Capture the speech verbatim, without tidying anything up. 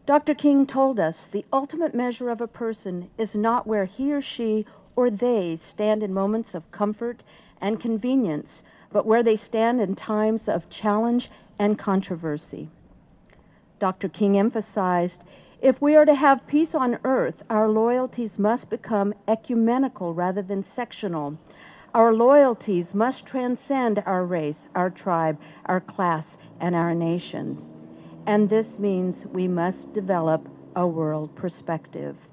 Doctor King told us the ultimate measure of a person is not where he or she or they stand in moments of comfort and convenience, but where they stand in times of challenge and controversy. Doctor King emphasized, if we are to have peace on earth, our loyalties must become ecumenical rather than sectional. Our loyalties must transcend our race, our tribe, our class, and our nations. And this means we must develop a world perspective.